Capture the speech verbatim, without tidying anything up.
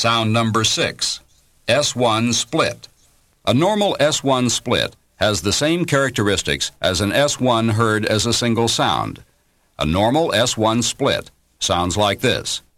Sound number six, S one split. A normal S one split has the same characteristics as an S one heard as a single sound. A normal S one split sounds like this.